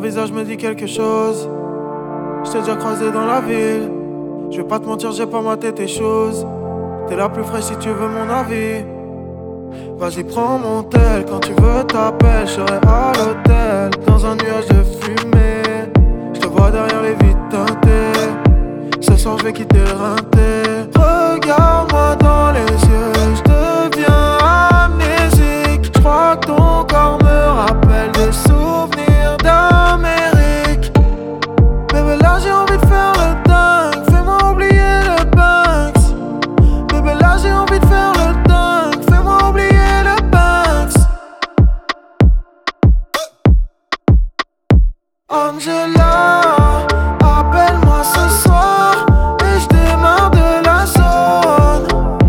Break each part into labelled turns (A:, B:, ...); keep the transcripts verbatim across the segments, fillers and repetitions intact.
A: visage me dit quelque chose. J't'ai déjà croisé dans la ville. Je vais pas te mentir, j'ai pas maté tes choses. T'es la plus fraîche si tu veux mon avis. Vas-y prends mon tel, quand tu veux t'appelles. J'serai à l'hôtel, dans un nuage de fumée. J'te vois derrière les vitres teintées. Ce soir j'vais quitter le rinté. Regarde-moi dans les yeux, j'deviens amnésique. J'crois que ton corps me rappelle des souvenirs d'Amérique. Bébé là j'ai envie de faire le dingue, fais-moi oublier le Banks. Bébé là j'ai envie de faire le dingue, fais-moi oublier le Banks. Angela, appelle-moi ce soir et je démarre de la zone.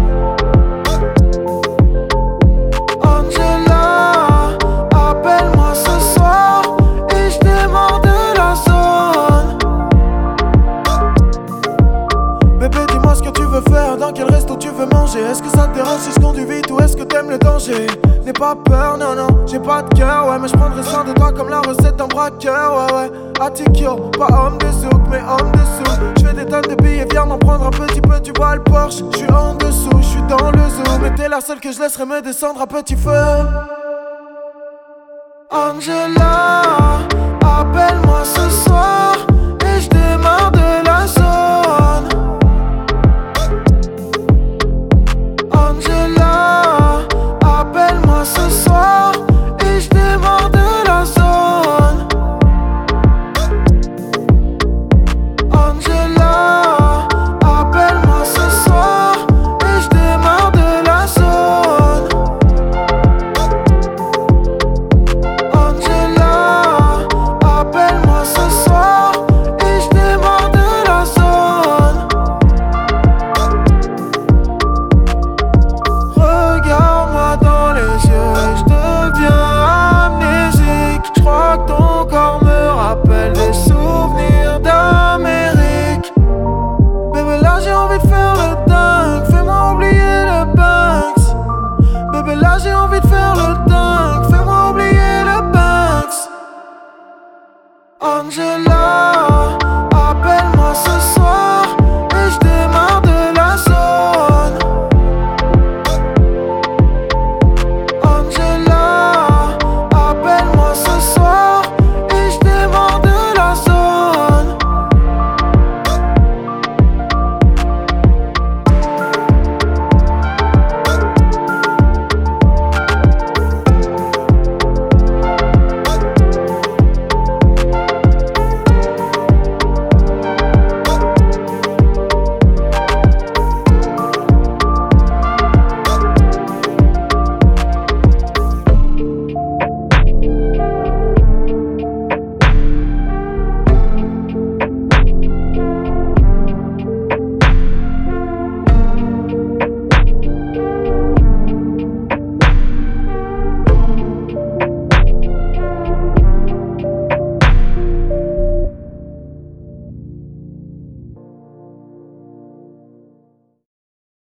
A: Angela, appelle-moi ce soir et je démarre de la zone. Bébé dis-moi ce que tu veux faire, dans quel resto tu veux manger. Est-ce que ça te dérange si je conduis vite ou est-ce que t'aimes le danger? N'aie pas peur, non non, j'ai pas de cœur, ouais. Mais je prendrai soin de toi comme la recette d'un braqueur, ouais ouais. Atikyo, pas homme de souk, mais homme de sous. J'fais des tonnes de billets, viens m'en prendre un petit peu, tu vois le Porsche. J'suis en dessous, j'suis dans le zoo. Mais t'es la seule que je laisserai me descendre à petit feu. Angela, appelle-moi ce soir et je démarre de la zone. Angela, appelle-moi ce soir et je démarre de la zone. Angela, appelle-moi ce soir et je démarre de la zone. Angela, appelle-moi ce soir et je démarre de la zone. Regarde-moi dans les yeux, je deviens amnésique. Je crois que ton corps me rappelle des souvenirs d'Amérique. Bébé là j'ai envie de faire le dingue, fais-moi oublier le Banks. Bébé là j'ai envie de faire le dingue, fais-moi oublier le Banks. Angela, appelle-moi ce soir.